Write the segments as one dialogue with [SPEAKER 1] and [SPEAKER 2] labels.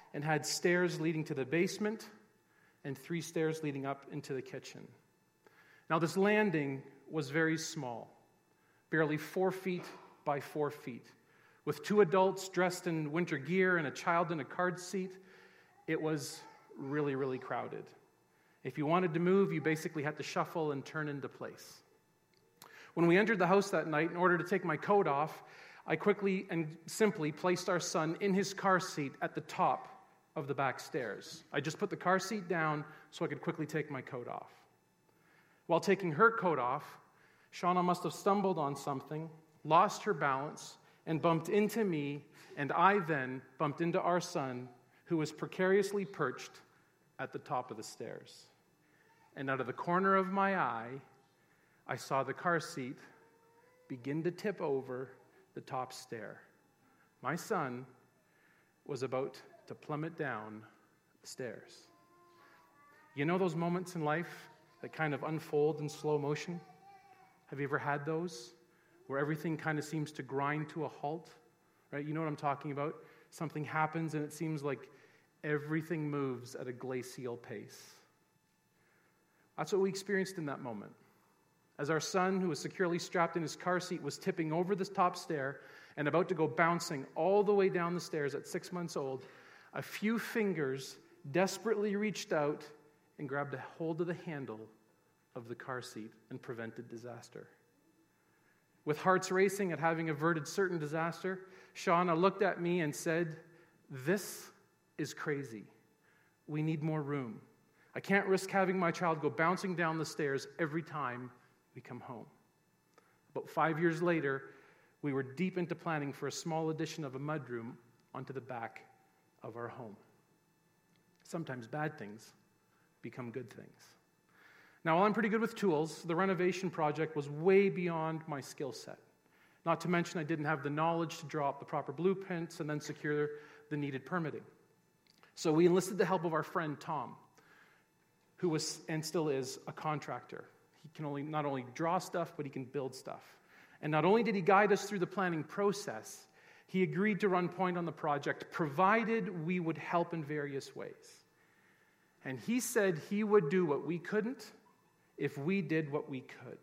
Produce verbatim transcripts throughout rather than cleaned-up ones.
[SPEAKER 1] and had stairs leading to the basement and three stairs leading up into the kitchen. Now, this landing was very small, barely four feet by four feet. With two adults dressed in winter gear and a child in a car seat, it was really, really crowded. If you wanted to move, you basically had to shuffle and turn into place. When we entered the house that night, in order to take my coat off, I quickly and simply placed our son in his car seat at the top of the back stairs. I just put the car seat down so I could quickly take my coat off. While taking her coat off, Shauna must have stumbled on something, lost her balance, and bumped into me, and I then bumped into our son, who was precariously perched at the top of the stairs. And out of the corner of my eye, I saw the car seat begin to tip over the top stair. My son was about to plummet down the stairs. You know those moments in life that kind of unfold in slow motion? Have you ever had those? Where everything kind of seems to grind to a halt, right? You know what I'm talking about? Something happens and it seems like everything moves at a glacial pace. That's what we experienced in that moment. As our son, who was securely strapped in his car seat, was tipping over the top stair and about to go bouncing all the way down the stairs at six months old, a few fingers desperately reached out and grabbed a hold of the handle of the car seat and prevented disaster. With hearts racing at having averted certain disaster, Shauna looked at me and said, "This is crazy. We need more room. I can't risk having my child go bouncing down the stairs every time we come home." About five years later, we were deep into planning for a small addition of a mudroom onto the back of our home. Sometimes bad things become good things. Now, while I'm pretty good with tools, the renovation project was way beyond my skill set. Not to mention I didn't have the knowledge to draw up the proper blueprints and then secure the needed permitting. So we enlisted the help of our friend Tom, who was and still is a contractor. He can only not only draw stuff, but he can build stuff. And not only did he guide us through the planning process, he agreed to run point on the project, provided we would help in various ways. And he said he would do what we couldn't if we did what we could.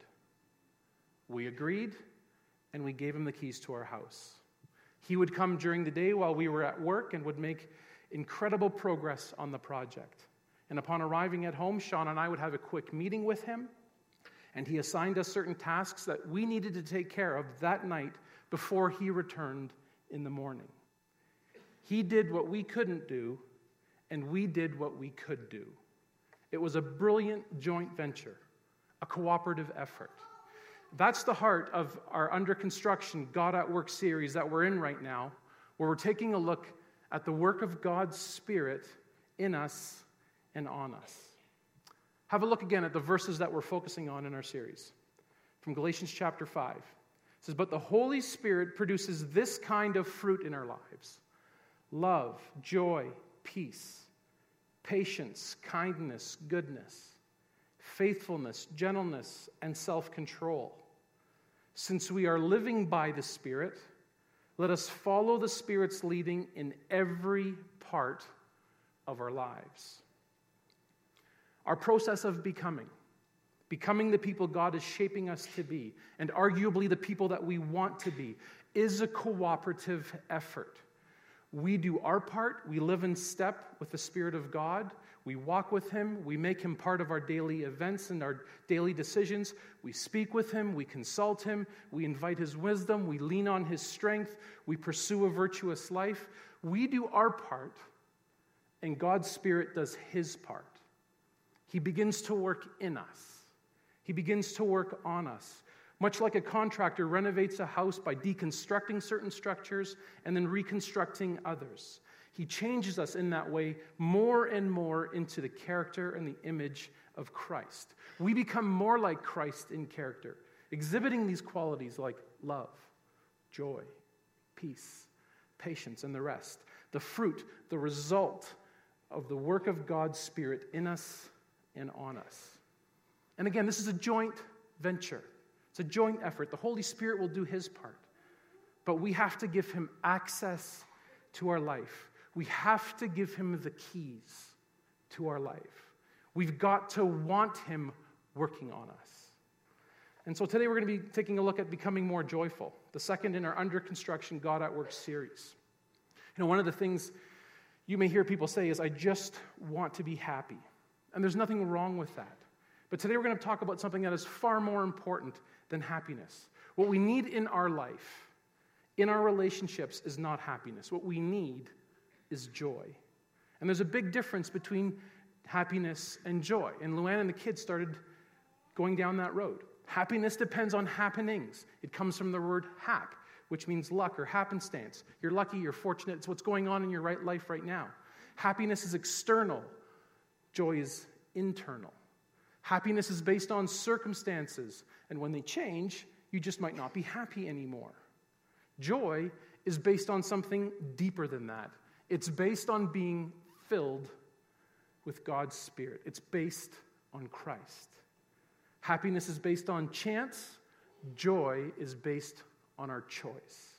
[SPEAKER 1] We agreed, and we gave him the keys to our house. He would come during the day while we were at work and would make incredible progress on the project. And upon arriving at home, Sean and I would have a quick meeting with him, and he assigned us certain tasks that we needed to take care of that night before he returned in the morning. He did what we couldn't do, and we did what we could do. It was a brilliant joint venture, a cooperative effort. That's the heart of our Under Construction God at Work series that we're in right now, where we're taking a look at the work of God's Spirit in us and on us. Have a look again at the verses that we're focusing on in our series. From Galatians chapter five. It says, "But the Holy Spirit produces this kind of fruit in our lives: love, joy, peace, patience, kindness, goodness, faithfulness, gentleness, and self-control. Since we are living by the Spirit, let us follow the Spirit's leading in every part of our lives." Our process of becoming, becoming the people God is shaping us to be, and arguably the people that we want to be, is a cooperative effort. We do our part. We live in step with the Spirit of God. We walk with Him. We make Him part of our daily events and our daily decisions. We speak with Him. We consult Him. We invite His wisdom. We lean on His strength. We pursue a virtuous life. We do our part, and God's Spirit does His part. He begins to work in us. He begins to work on us. Much like a contractor renovates a house by deconstructing certain structures and then reconstructing others. He changes us in that way more and more into the character and the image of Christ. We become more like Christ in character, exhibiting these qualities like love, joy, peace, patience, and the rest. The fruit, the result of the work of God's Spirit in us and on us. And again, this is a joint venture. It's a joint effort. The Holy Spirit will do His part. But we have to give Him access to our life. We have to give him the keys to our life. We've got to want him working on us. And so today we're going to be taking a look at becoming more joyful, the second in our Under Construction God at Work series. You know, one of the things you may hear people say is, I just want to be happy. And there's nothing wrong with that. But today we're going to talk about something that is far more important than happiness. What we need in our life, in our relationships, is not happiness. What we need is joy. And there's a big difference between happiness and joy. And Luann and the kids started going down that road. Happiness depends on happenings. It comes from the word hap, which means luck or happenstance. You're lucky, you're fortunate. It's what's going on in your right life right now. Happiness is external. Joy is internal. Happiness is based on circumstances. And when they change, you just might not be happy anymore. Joy is based on something deeper than that. It's based on being filled with God's Spirit. It's based on Christ. Happiness is based on chance. Joy is based on our choice.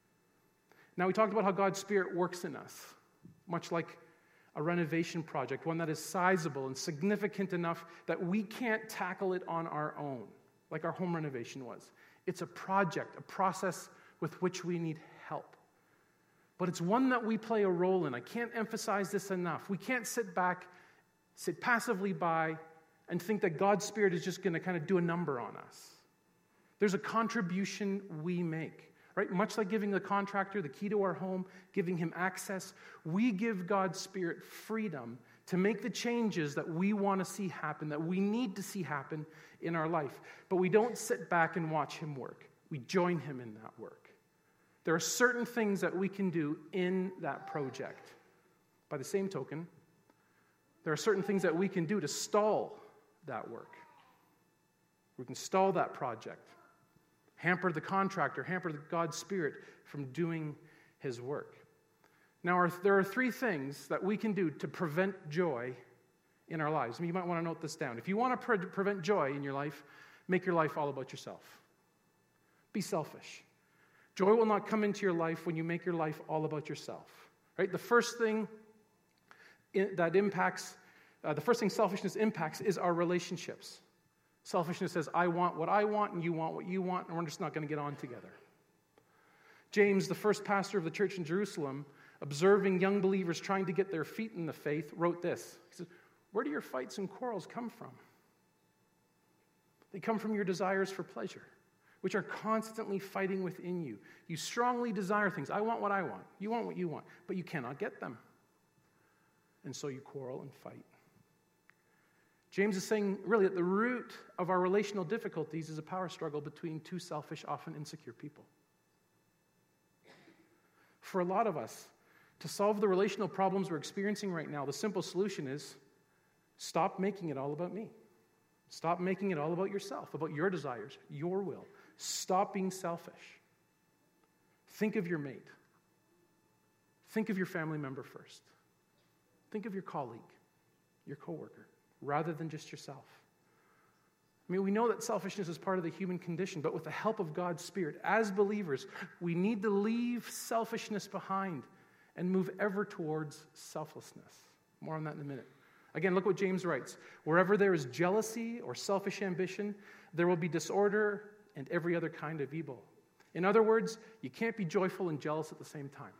[SPEAKER 1] Now, we talked about how God's Spirit works in us, much like a renovation project, one that is sizable and significant enough that we can't tackle it on our own, like our home renovation was. It's a project, a process with which we need help. But it's one that we play a role in. I can't emphasize this enough. We can't sit back, sit passively by, and think that God's Spirit is just going to kind of do a number on us. There's a contribution we make, right? Much like giving the contractor the key to our home, giving him access, we give God's Spirit freedom to make the changes that we want to see happen, that we need to see happen in our life. But we don't sit back and watch him work. We join him in that work. There are certain things that we can do in that project. By the same token, there are certain things that we can do to stall that work. We can stall that project, hamper the contractor, hamper God's Spirit from doing his work. Now, our, there are three things that we can do to prevent joy in our lives. I mean, you might want to note this down. If you want to pre- prevent joy in your life, make your life all about yourself. Be selfish. Joy will not come into your life when you make your life all about yourself. Right? The first thing that impacts, uh, the first thing selfishness impacts is our relationships. Selfishness says, I want what I want, and you want what you want, and we're just not going to get on together. James, the first pastor of the church in Jerusalem, observing young believers trying to get their feet in the faith, wrote this. He says, where do your fights and quarrels come from? They come from your desires for pleasure, which are constantly fighting within you. You strongly desire things. I want what I want. You want what you want, but you cannot get them. And so you quarrel and fight. James is saying, really, at the root of our relational difficulties is a power struggle between two selfish, often insecure people. For a lot of us, to solve the relational problems we're experiencing right now, the simple solution is stop making it all about me. Stop making it all about yourself, about your desires, your will. Stop being selfish. Think of your mate. Think of your family member first. Think of your colleague, your coworker, rather than just yourself. I mean, we know that selfishness is part of the human condition, but with the help of God's Spirit, as believers, we need to leave selfishness behind and move ever towards selflessness. More on that in a minute. Again, look what James writes. Wherever there is jealousy or selfish ambition, there will be disorder and every other kind of evil. In other words, you can't be joyful and jealous at the same time.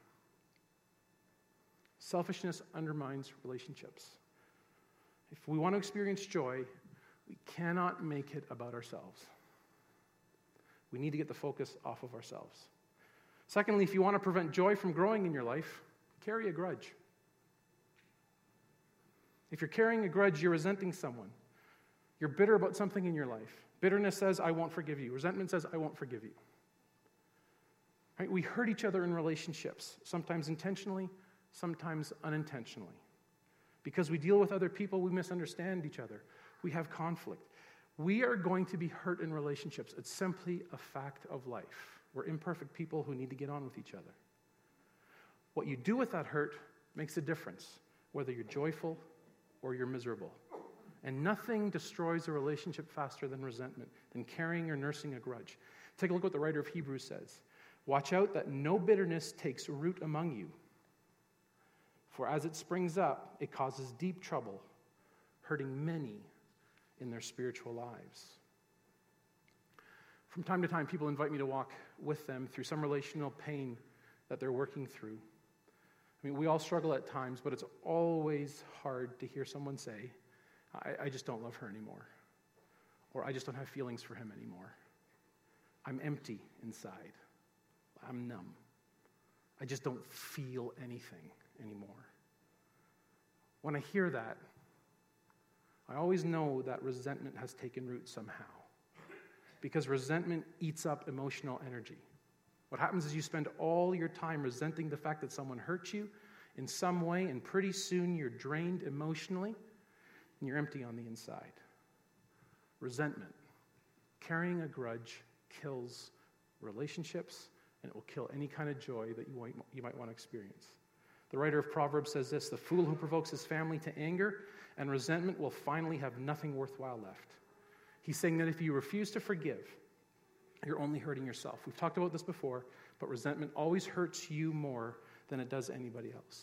[SPEAKER 1] Selfishness undermines relationships. If we want to experience joy, we cannot make it about ourselves. We need to get the focus off of ourselves. Secondly, if you want to prevent joy from growing in your life, carry a grudge. If you're carrying a grudge, you're resenting someone. You're bitter about something in your life. Bitterness says, I won't forgive you. Resentment says, I won't forgive you. Right? We hurt each other in relationships, sometimes intentionally, sometimes unintentionally. Because we deal with other people, we misunderstand each other. We have conflict. We are going to be hurt in relationships. It's simply a fact of life. We're imperfect people who need to get on with each other. What you do with that hurt makes a difference, whether you're joyful or you're miserable. And nothing destroys a relationship faster than resentment, than carrying or nursing a grudge. Take a look at what the writer of Hebrews says. Watch out that no bitterness takes root among you, For as it springs up, it causes deep trouble, hurting many in their spiritual lives. From time to time, people invite me to walk with them through some relational pain that they're working through. I mean, we all struggle at times, but it's always hard to hear someone say, I, I just don't love her anymore. Or I just don't have feelings for him anymore. I'm empty inside. I'm numb. I just don't feel anything anymore. When I hear that, I always know that resentment has taken root somehow. Because resentment eats up emotional energy. What happens is you spend all your time resenting the fact that someone hurt you in some way, and pretty soon you're drained emotionally and you're empty on the inside. Resentment, carrying a grudge, kills relationships, and it will kill any kind of joy that you might, you might want to experience. The writer of Proverbs says this: the fool who provokes his family to anger and resentment will finally have nothing worthwhile left. He's saying that if you refuse to forgive, you're only hurting yourself. We've talked about this before, but resentment always hurts you more than it does anybody else.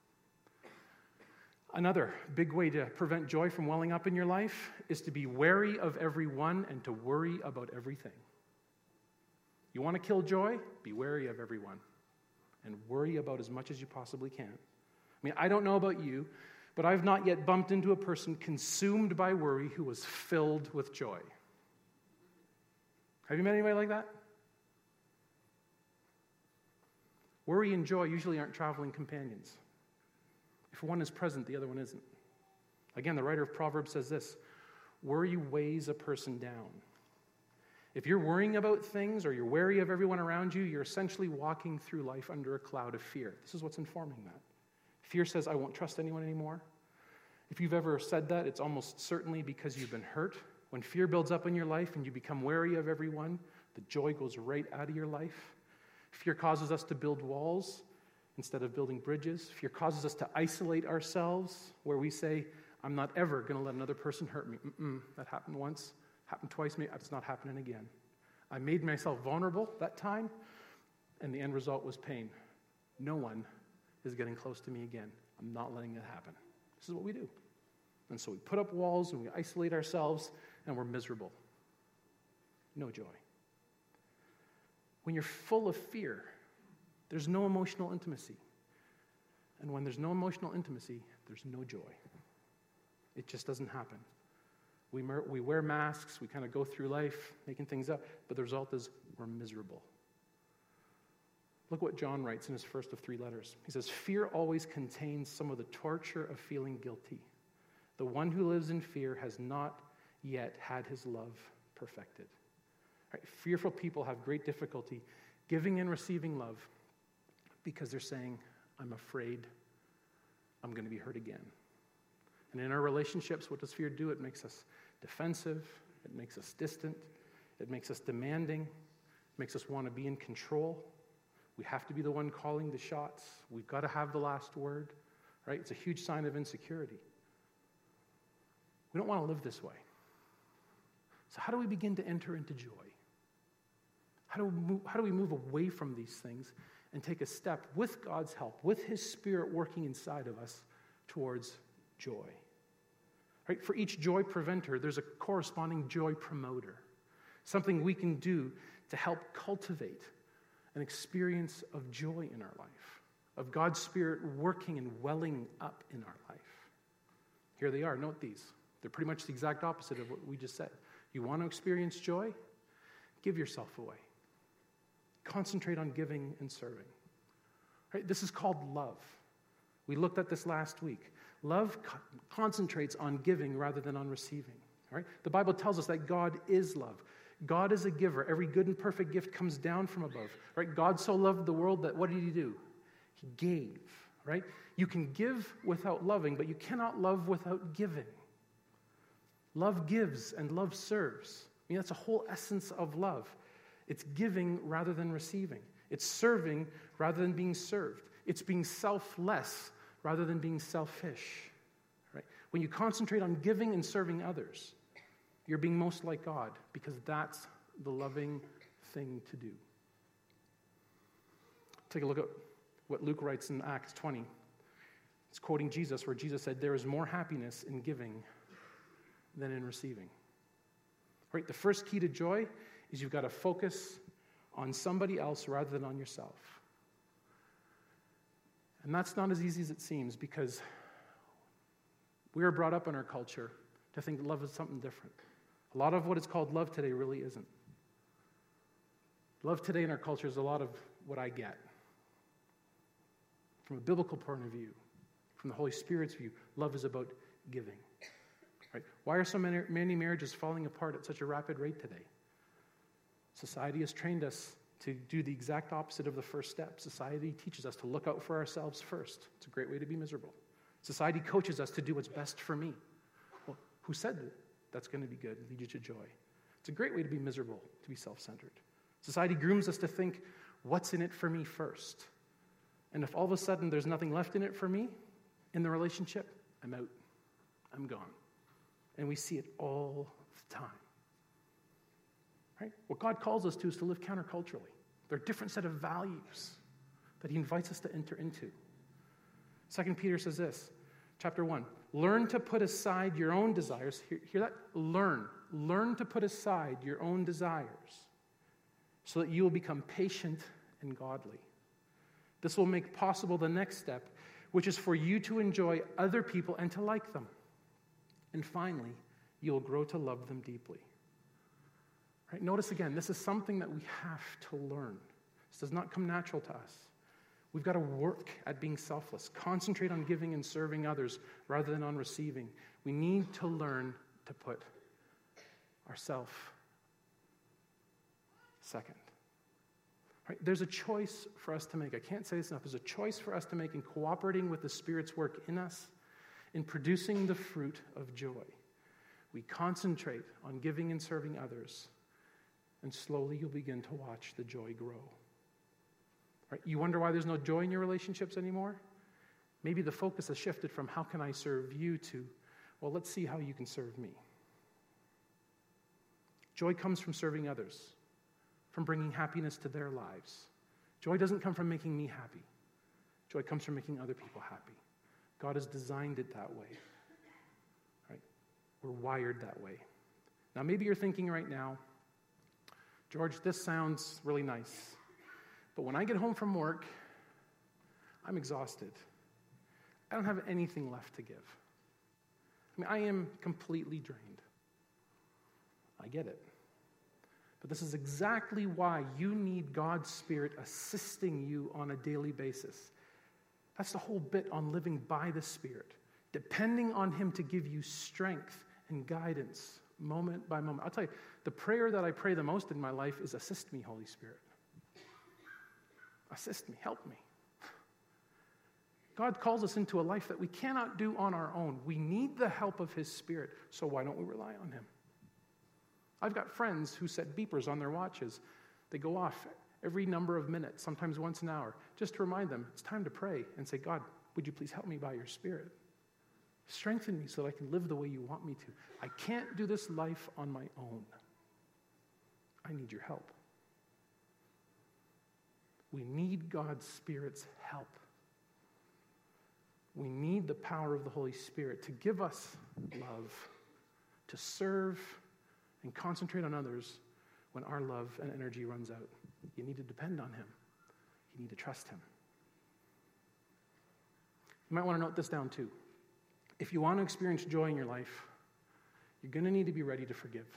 [SPEAKER 1] Another big way to prevent joy from welling up in your life is to be wary of everyone and to worry about everything. You want to kill joy? Be wary of everyone and worry about as much as you possibly can. I mean, I don't know about you, but I've not yet bumped into a person consumed by worry who was filled with joy. Have you met anybody like that? Worry and joy usually aren't traveling companions. If one is present, the other one isn't. Again, the writer of Proverbs says this: worry weighs a person down. If you're worrying about things or you're wary of everyone around you, you're essentially walking through life under a cloud of fear. This is what's informing that. Fear says, I won't trust anyone anymore. If you've ever said that, it's almost certainly because you've been hurt. When fear builds up in your life and you become wary of everyone, the joy goes right out of your life. Fear causes us to build walls instead of building bridges. Fear causes us to isolate ourselves, where we say, I'm not ever going to let another person hurt me. Mm-mm, that happened once, happened twice, maybe it's not happening again. I made myself vulnerable that time, and the end result was pain. No one is getting close to me again. I'm not letting it happen. This is what we do. And so we put up walls and we isolate ourselves, and we're miserable. No joy. When you're full of fear, there's no emotional intimacy. And when there's no emotional intimacy, there's no joy. It just doesn't happen. We, mer- we wear masks, we kind of go through life making things up, but the result is we're miserable. Look what John writes in his first of three letters. He says, fear always contains some of the torture of feeling guilty. The one who lives in fear has not yet had his love perfected. Right? Fearful people have great difficulty giving and receiving love because they're saying, I'm afraid I'm going to be hurt again. And in our relationships, what does fear do? It makes us defensive. It makes us distant. It makes us demanding. It makes us want to be in control. We have to be the one calling the shots. We've got to have the last word, right? It's a huge sign of insecurity. We don't want to live this way. So how do we begin to enter into joy? How do we move, how do we move away from these things and take a step with God's help, with His Spirit working inside of us towards joy? Right? For each joy preventer, there's a corresponding joy promoter, something we can do to help cultivate an experience of joy in our life, of God's Spirit working and welling up in our life. Here they are. Note these. They're pretty much the exact opposite of what we just said. You want to experience joy? Give yourself away. Concentrate on giving and serving. Right? This is called love. We looked at this last week. Love co- concentrates on giving rather than on receiving. Right? The Bible tells us that God is love. God is a giver. Every good and perfect gift comes down from above. Right? God so loved the world that what did He do? He gave. Right? You can give without loving, but you cannot love without giving. Love gives and love serves. I mean, that's a whole essence of love. It's giving rather than receiving. It's serving rather than being served. It's being selfless rather than being selfish. Right? When you concentrate on giving and serving others, you're being most like God, because that's the loving thing to do. Take a look at what Luke writes in Acts twenty. It's quoting Jesus, where Jesus said, there is more happiness in giving than in receiving. Right? The first key to joy is you've got to focus on somebody else rather than on yourself. And that's not as easy as it seems, because we are brought up in our culture to think love is something different. A lot of what is called love today really isn't. Love today in our culture is a lot of what I get. From a biblical point of view, from the Holy Spirit's view, love is about giving. Right? Why are so many, many marriages falling apart at such a rapid rate today? Society has trained us to do the exact opposite of the first step. Society teaches us to look out for ourselves first. It's a great way to be miserable. Society coaches us to do what's best for me. Well, who said that that's going to be good and lead you to joy? It's a great way to be miserable, to be self-centered. Society grooms us to think, what's in it for me first? And if all of a sudden there's nothing left in it for me in the relationship, I'm out. I'm gone. And we see it all the time. Right? What God calls us to is to live counterculturally. There are a different set of values that he invites us to enter into. Second Peter says this, chapter one, learn to put aside your own desires. Hear, hear that? Learn. Learn to put aside your own desires so that you will become patient and godly. This will make possible the next step, which is for you to enjoy other people and to like them. And finally, you will grow to love them deeply. Right? Notice again, this is something that we have to learn. This does not come natural to us. We've got to work at being selfless, concentrate on giving and serving others rather than on receiving. We need to learn to put ourselves second. Right? There's a choice for us to make. I can't say this enough. There's a choice for us to make in cooperating with the Spirit's work in us, in producing the fruit of joy. We concentrate on giving and serving others, and slowly you'll begin to watch the joy grow. Right? You wonder why there's no joy in your relationships anymore? Maybe the focus has shifted from how can I serve you to, well, let's see how you can serve me. Joy comes from serving others, from bringing happiness to their lives. Joy doesn't come from making me happy. Joy comes from making other people happy. God has designed it that way. Right? We're wired that way. Now, maybe you're thinking right now, George, this sounds really nice, but when I get home from work, I'm exhausted. I don't have anything left to give. I mean, I am completely drained. I get it. But this is exactly why you need God's Spirit assisting you on a daily basis. That's the whole bit on living by the Spirit, depending on Him to give you strength and guidance moment by moment. I'll tell you, the prayer that I pray the most in my life is, assist me, Holy Spirit. Assist me, help me. God calls us into a life that we cannot do on our own. We need the help of His Spirit, so why don't we rely on Him? I've got friends who set beepers on their watches. They go off every number of minutes, sometimes once an hour, just to remind them it's time to pray and say, God, would you please help me by your Spirit? Strengthen me so that I can live the way you want me to. I can't do this life on my own. I need your help. We need God's Spirit's help. We need the power of the Holy Spirit to give us love, to serve and concentrate on others when our love and energy runs out. You need to depend on Him. You need to trust Him. You might want to note this down too. If you want to experience joy in your life, you're going to need to be ready to forgive.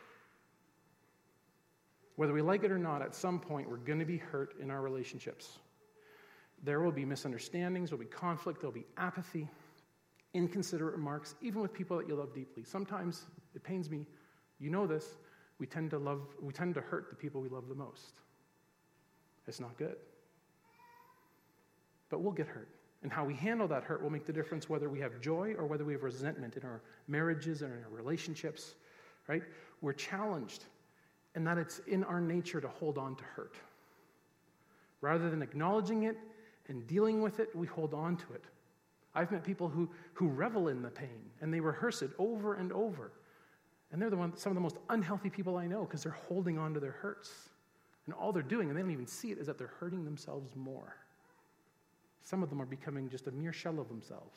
[SPEAKER 1] Whether we like it or not, at some point we're going to be hurt in our relationships. There will be misunderstandings, there will be conflict, there will be apathy, inconsiderate remarks, even with people that you love deeply. Sometimes, it pains me, you know this, we tend to love, we tend to hurt the people we love the most. It's not good. But we'll get hurt. And how we handle that hurt will make the difference whether we have joy or whether we have resentment in our marriages and in our relationships, right? We're challenged in that it's in our nature to hold on to hurt. Rather than acknowledging it and dealing with it, we hold on to it. I've met people who, who revel in the pain, and they rehearse it over and over. And they're the one, some of the most unhealthy people I know because they're holding on to their hurts. And all they're doing, and they don't even see it, is that they're hurting themselves more. Some of them are becoming just a mere shell of themselves.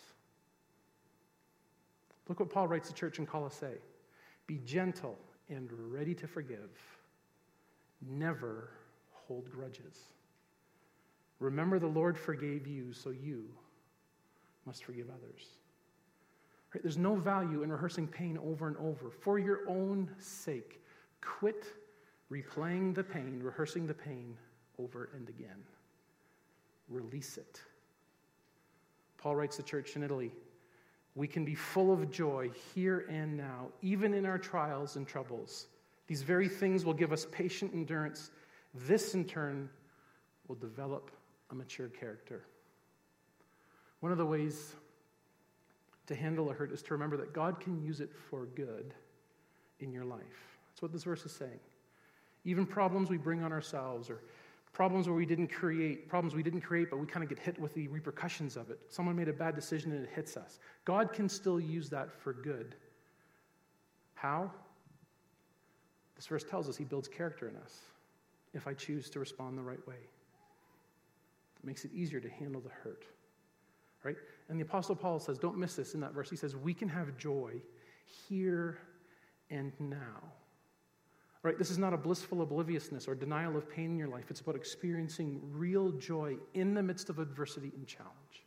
[SPEAKER 1] Look what Paul writes to church in Colossae. Be gentle and ready to forgive. Never hold grudges. Remember the Lord forgave you, so you must forgive others. Right? There's no value in rehearsing pain over and over. For your own sake, quit replaying the pain, rehearsing the pain over and again. Release it. Paul writes to church in Italy, we can be full of joy here and now, even in our trials and troubles. These very things will give us patient endurance. This, in turn, will develop a mature character. One of the ways to handle a hurt is to remember that God can use it for good in your life. That's what this verse is saying. Even problems we bring on ourselves, or problems where we didn't create, problems we didn't create, but we kind of get hit with the repercussions of it. Someone made a bad decision and it hits us. God can still use that for good. How? This verse tells us he builds character in us if I choose to respond the right way. It makes it easier to handle the hurt. Right? And the Apostle Paul says, don't miss this in that verse. He says, we can have joy here and now. Right? This is not a blissful obliviousness or denial of pain in your life. It's about experiencing real joy in the midst of adversity and challenge.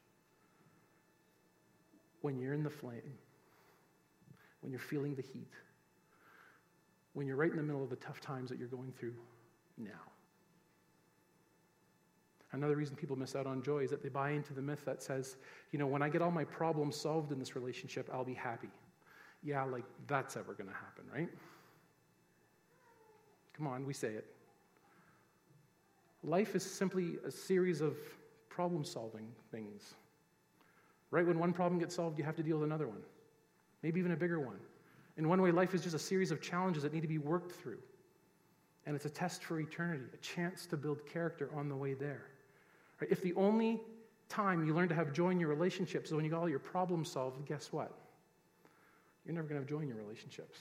[SPEAKER 1] When you're in the flame, when you're feeling the heat, when you're right in the middle of the tough times that you're going through now. Another reason people miss out on joy is that they buy into the myth that says, you know, when I get all my problems solved in this relationship, I'll be happy. Yeah, like that's ever going to happen, right? Come on, we say it. Life is simply a series of problem-solving things. Right when one problem gets solved, you have to deal with another one. Maybe even a bigger one. In one way, life is just a series of challenges that need to be worked through. And it's a test for eternity, a chance to build character on the way there. Right? If the only time you learn to have joy in your relationships is when you got all your problems solved, guess what? You're never going to have joy in your relationships.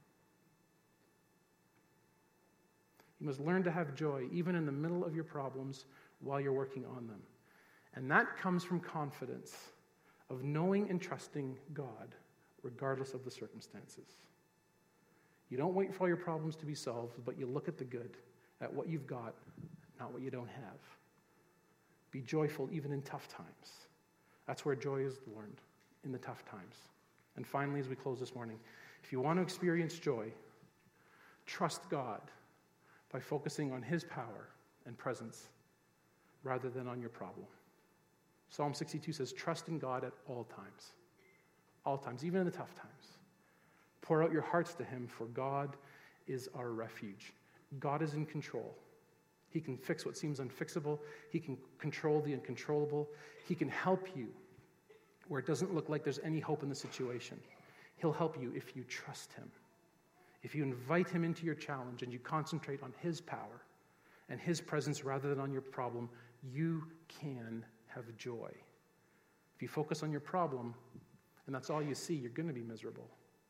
[SPEAKER 1] You must learn to have joy even in the middle of your problems while you're working on them. And that comes from confidence of knowing and trusting God regardless of the circumstances. You don't wait for all your problems to be solved, but you look at the good, at what you've got, not what you don't have. Be joyful even in tough times. That's where joy is learned, in the tough times. And finally, as we close this morning, if you want to experience joy, trust God by focusing on his power and presence rather than on your problem. Psalm sixty-two says, trust in God at all times. All times, even in the tough times. Pour out your hearts to him, for God is our refuge. God is in control. He can fix what seems unfixable. He can control the uncontrollable. He can help you where it doesn't look like there's any hope in the situation. He'll help you if you trust him. If you invite him into your challenge and you concentrate on his power and his presence rather than on your problem, you can have joy. If you focus on your problem and that's all you see, you're going to be miserable.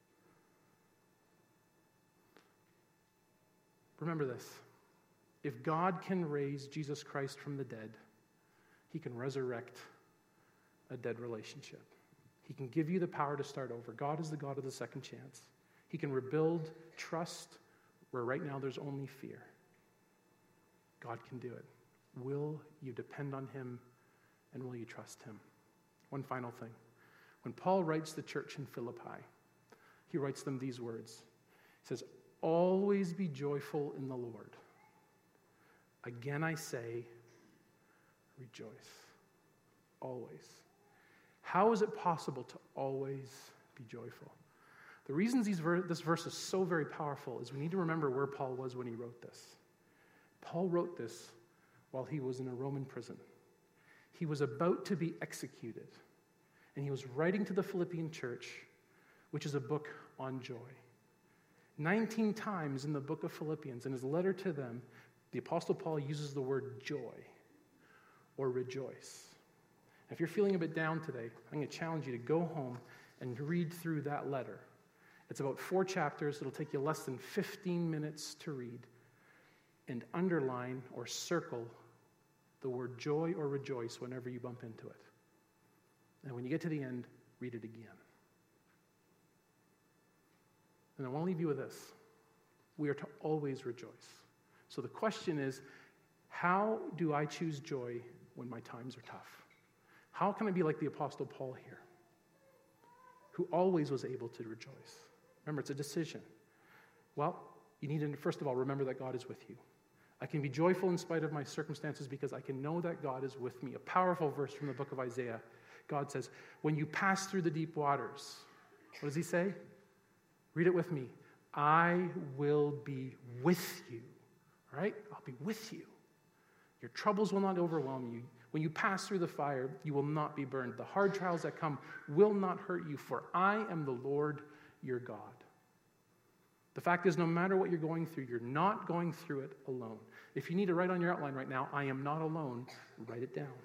[SPEAKER 1] Remember this. If God can raise Jesus Christ from the dead, he can resurrect a dead relationship. He can give you the power to start over. God is the God of the second chance. He can rebuild trust where right now there's only fear. God can do it. Will you depend on him and will you trust him? One final thing. When Paul writes the church in Philippi, he writes them these words. He says, always be joyful in the Lord. Again I say, rejoice. Always. How is it possible to always be joyful? The reasons these ver- this verse is so very powerful is we need to remember where Paul was when he wrote this. Paul wrote this while he was in a Roman prison. He was about to be executed, and he was writing to the Philippian church, which is a book on joy. Nineteen times in the book of Philippians, in his letter to them, the Apostle Paul uses the word joy or rejoice. If you're feeling a bit down today, I'm going to challenge you to go home and read through that letter. It's about four chapters. It'll take you less than fifteen minutes to read, and underline or circle the word joy or rejoice whenever you bump into it. And when you get to the end, read it again. And I want to leave you with this. We are to always rejoice. So the question is, how do I choose joy when my times are tough? How can I be like the Apostle Paul here, who always was able to rejoice? Remember, it's a decision. Well, you need to, first of all, remember that God is with you. I can be joyful in spite of my circumstances because I can know that God is with me. A powerful verse from the book of Isaiah. God says, when you pass through the deep waters, what does he say? Read it with me. I will be with you. All right? I'll be with you. Your troubles will not overwhelm you. When you pass through the fire, you will not be burned. The hard trials that come will not hurt you, for I am the Lord your God. The fact is, no matter what you're going through, you're not going through it alone. If you need to write on your outline right now, I am not alone, write it down.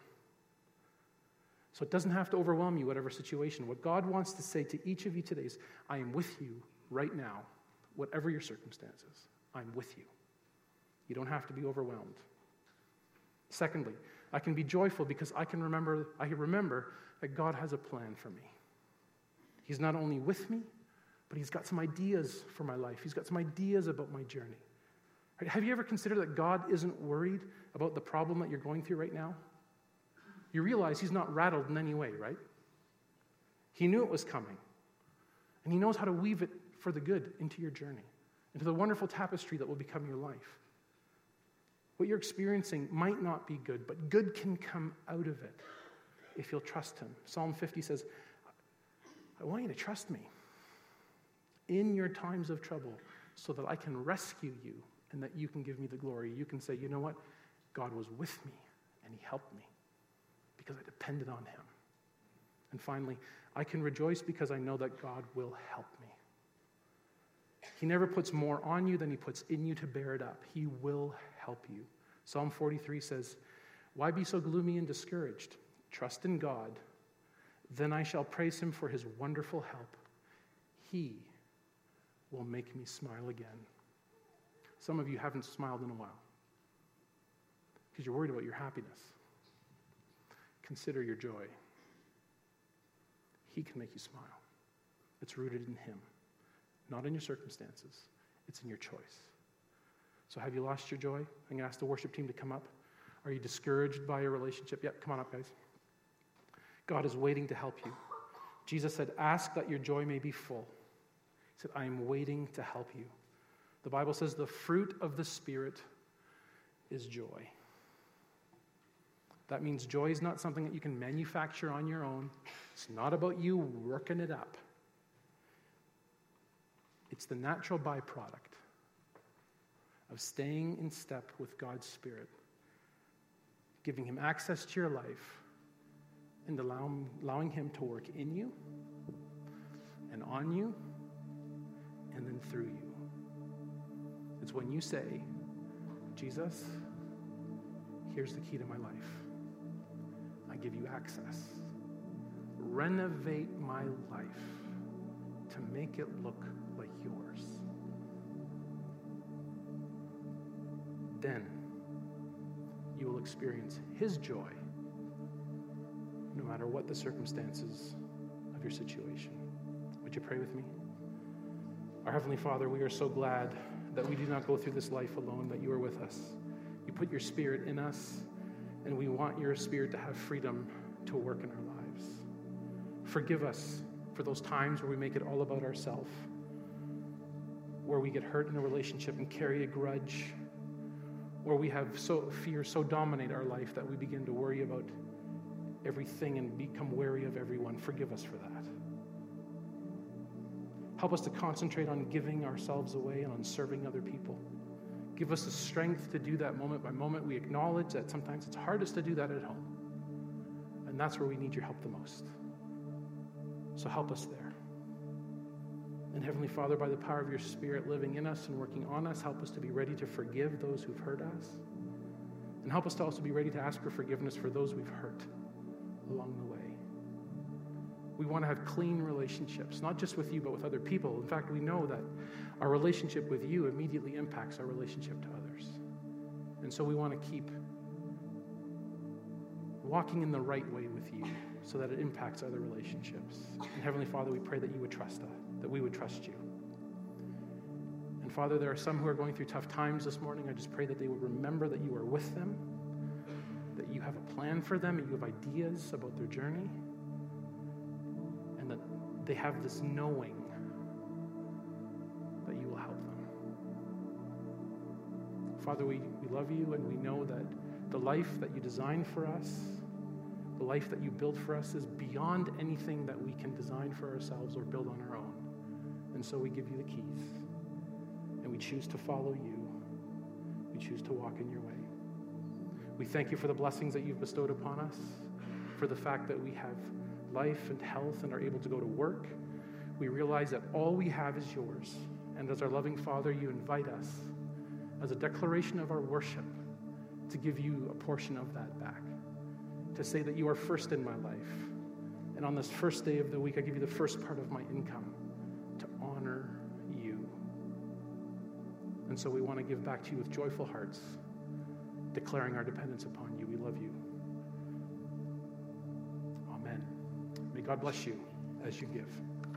[SPEAKER 1] So it doesn't have to overwhelm you, whatever situation. What God wants to say to each of you today is, I am with you right now, whatever your circumstances. I'm with you. You don't have to be overwhelmed. Secondly, I can be joyful because I can remember, I remember that God has a plan for me. He's not only with me, but he's got some ideas for my life. He's got some ideas about my journey. Right? Have you ever considered that God isn't worried about the problem that you're going through right now? You realize he's not rattled in any way, right? He knew it was coming. And he knows how to weave it for the good into your journey, into the wonderful tapestry that will become your life. What you're experiencing might not be good, but good can come out of it if you'll trust him. Psalm fifty says, I want you to trust me in your times of trouble so that I can rescue you and that you can give me the glory. You can say, you know what? God was with me and he helped me because I depended on him. And finally, I can rejoice because I know that God will help me. He never puts more on you than he puts in you to bear it up. He will help you. Psalm forty-three says, why be so gloomy and discouraged? Trust in God. Then I shall praise him for his wonderful help. He will make me smile again. Some of you haven't smiled in a while because you're worried about your happiness. Consider your joy. He can make you smile. It's rooted in him, not in your circumstances. It's in your choice. So have you lost your joy? I'm going to ask the worship team to come up. Are you discouraged by your relationship? Yep, come on up, guys. God is waiting to help you. Jesus said, ask that your joy may be full. He said, I am waiting to help you. The Bible says the fruit of the Spirit is joy. That means joy is not something that you can manufacture on your own. It's not about you working it up. It's the natural byproduct of staying in step with God's Spirit, giving him access to your life, and allow, allowing him to work in you and on you and then through you. It's when you say, Jesus, here's the key to my life. I give you access. Renovate my life to make it look like yours. Then you will experience his joy no matter what the circumstances of your situation. Would you pray with me? Our Heavenly Father, we are so glad that we do not go through this life alone, that you are with us. You put your Spirit in us, and we want your Spirit to have freedom to work in our lives. Forgive us for those times where we make it all about ourselves, where we get hurt in a relationship and carry a grudge, where we have so fear so dominate our life that we begin to worry about everything and become wary of everyone. Forgive us for that. Help us to concentrate on giving ourselves away and on serving other people. Give us the strength to do that moment by moment. We acknowledge that sometimes it's hardest to do that at home. And that's where we need your help the most. So help us there. And Heavenly Father, by the power of your Spirit living in us and working on us, help us to be ready to forgive those who've hurt us. And help us to also be ready to ask for forgiveness for those we've hurt along the way. We want to have clean relationships, not just with you, but with other people. In fact, we know that our relationship with you immediately impacts our relationship to others. And so we want to keep walking in the right way with you so that it impacts other relationships. And Heavenly Father, we pray that you would trust us, that we would trust you. And Father, there are some who are going through tough times this morning. I just pray that they would remember that you are with them, that you have a plan for them, and you have ideas about their journey, and that they have this knowing that you will help them. Father, we, we love you, and we know that the life that you designed for us, the life that you build for us, is beyond anything that we can design for ourselves or build on our own. And so we give you the keys, and we choose to follow you. We choose to walk in your way. We thank you for the blessings that you've bestowed upon us, for the fact that we have life and health and are able to go to work. We realize that all we have is yours. And as our loving Father, you invite us, as a declaration of our worship, to give you a portion of that back, to say that you are first in my life. And on this first day of the week, I give you the first part of my income to honor you. And so we want to give back to you with joyful hearts, declaring our dependence upon you. We love you. Amen. May God bless you as you give.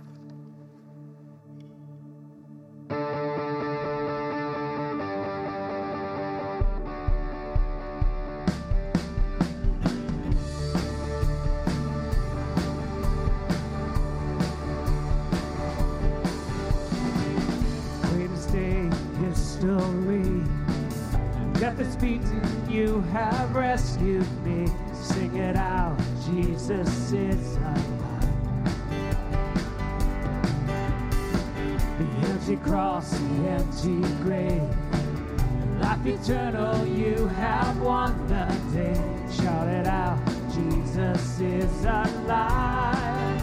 [SPEAKER 2] At the speed you have rescued me. Sing it out, Jesus is alive. The empty cross, the empty grave, life eternal you have won the day. Shout it out, Jesus is alive.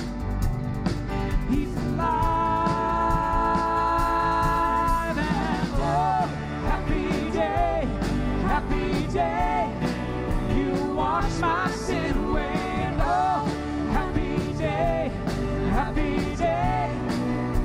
[SPEAKER 2] He's alive. Day, you wash my